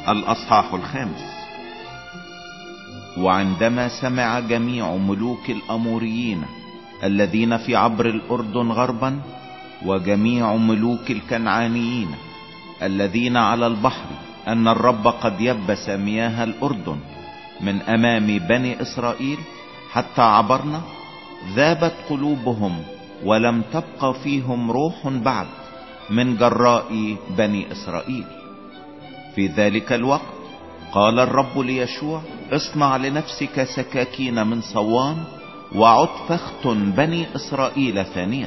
الأصحاح 5. وعندما سمع جميع ملوك الأموريين الذين في عبر الأردن غربا، وجميع ملوك الكنعانيين الذين على البحر، أن الرب قد يبس مياه الأردن من أمام بني إسرائيل حتى عبرنا، ذابت قلوبهم ولم تبقى فيهم روح بعد من جراء بني إسرائيل. في ذلك الوقت قال الرب ليشوع: اصنع لنفسك سكاكين من صوان، وعد فاختن بني إسرائيل ثانية.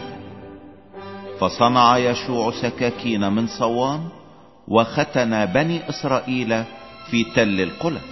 فصنع يشوع سكاكين من صوان، وختن بني إسرائيل في تل القلف.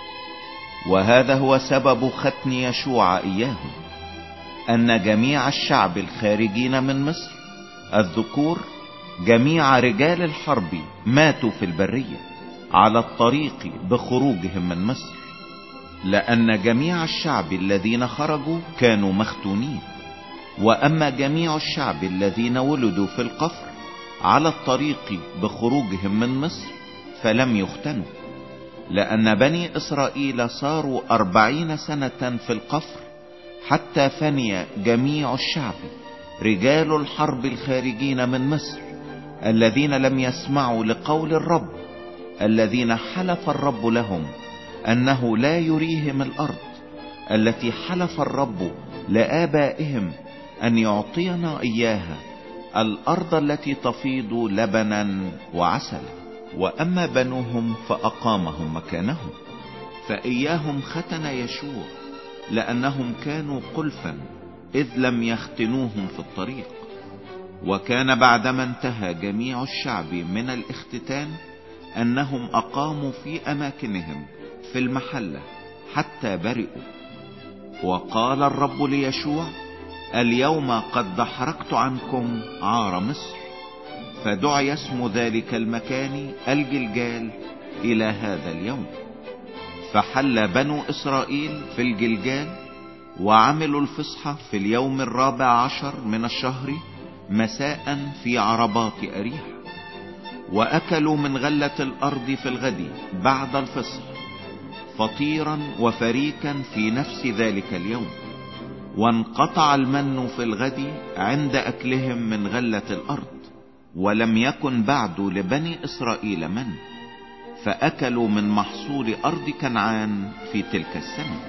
وهذا هو سبب ختن يشوع إياهم: أن جميع الشعب الخارجين من مصر الذكور، جميع رجال الحرب، ماتوا في البرية على الطريق بخروجهم من مصر، لأن جميع الشعب الذين خرجوا كانوا مختونين. وأما جميع الشعب الذين ولدوا في القفر على الطريق بخروجهم من مصر فلم يختنوا، لأن بني إسرائيل صاروا 40 سنة في القفر حتى فني جميع الشعب رجال الحرب الخارجين من مصر، الذين لم يسمعوا لقول الرب، الذين حلف الرب لهم أنه لا يريهم الأرض التي حلف الرب لآبائهم أن يعطينا إياها، الأرض التي تفيض لبنا وعسلا. وأما بنوهم فأقامهم مكانهم، فإياهم ختن يشوع، لأنهم كانوا قلفا إذ لم يختنوهم في الطريق. وكان بعدما انتهى جميع الشعب من الاختتان أنهم أقاموا في أماكنهم في المحلة حتى برئوا. وقال الرب ليشوع: اليوم قد دحرجت عنكم عار مصر. فدعي اسم ذلك المكان الجلجال إلى هذا اليوم. فحل بنو إسرائيل في الجلجال، وعملوا الفصح في اليوم 14 من الشهر مساء في عربات أريح. وأكلوا من غلة الأرض في الغد بعد الفصح فطيرا وفريكا في نفس ذلك اليوم. وانقطع المن في الغد عند أكلهم من غلة الأرض، ولم يكن بعد لبني إسرائيل من، فأكلوا من محصول أرض كنعان في تلك السنة.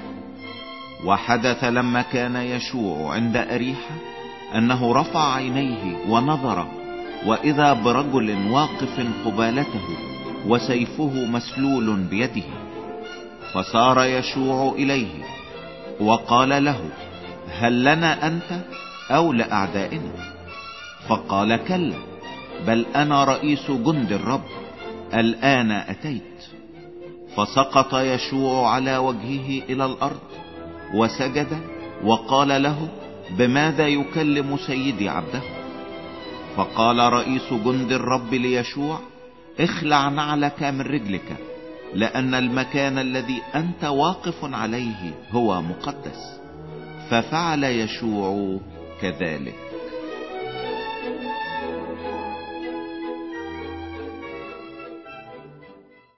وحدث لما كان يشوع عند أريحة أنه رفع عينيه ونظر، وإذا برجل واقف قبالته وسيفه مسلول بيده. فصار يشوع إليه وقال له: هل لنا أنت أو لأعدائنا؟ فقال: كلا، بل أنا رئيس جند الرب، الآن أتيت. فسقط يشوع على وجهه إلى الأرض وسجد، وقال له: بماذا يكلم سيدي عبده؟ فقال رئيس جند الرب ليشوع: اخلع نعلك من رجلك، لأن المكان الذي أنت واقف عليه هو مقدس. ففعل يشوع كذلك.